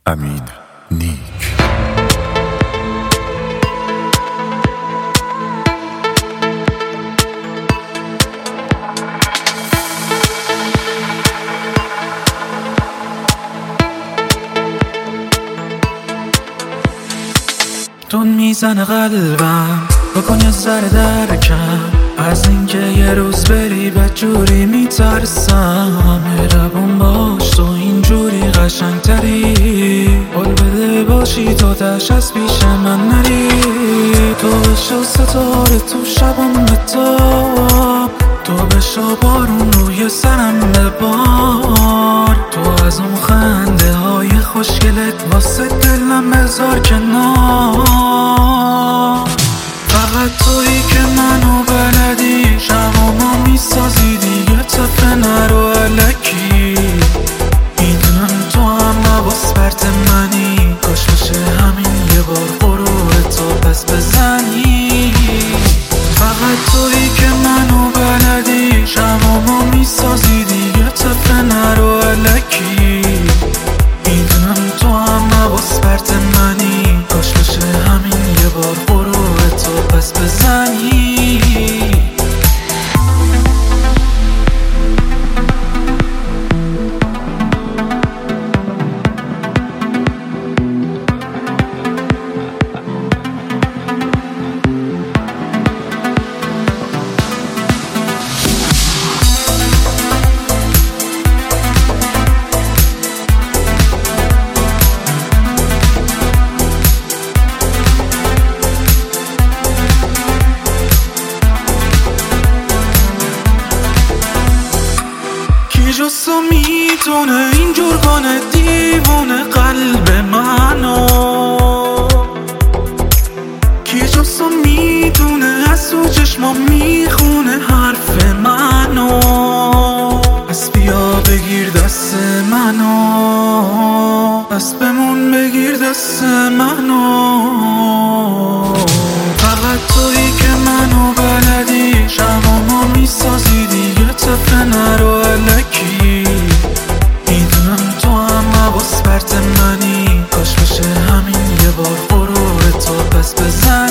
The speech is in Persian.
امین نیک. تون میزنه قلبم بکن یه ذره درکم از اینکه یه روز بری بدجوری میترسم. مهربون باش تو اینجوری قشنگتری، قول بده باشی تو تش از پیش من نری. تو بشو ستاره تو شبم بتاب، تو بشو بارون روی سرم ببار. تو از اون خنده های خوشگلت واسه دلم بذار کنار. فقط تویی که منو بلدی، شبامو میسازی دیگه طفل نرو الکی. میدونم تو هم نباس پرت منی، کاش بشه همین یه بار غرور تو پس بزنی. فقط تویی که منو بلدی، شبامو میسازی دیگه طفل نرو الکی. میدونم تو هم نباس پرت منی، کاش بشه همین یه بار غرور تو پس بزنی. جز میتونه اینجور کنه دیوونه قلب منو؟ کی جز میتونه از تو چشما میخونه حرف منو؟ پس بیا بگیر دست منو، پس بمون بگیر دست منو. فقط تویی که منو بلدی، شبامو میسازی دیگه طفل نرو الکی. میدونم تو هم نباس پرت منی، کاش بشه همین یه بار غرور تو پس بزن.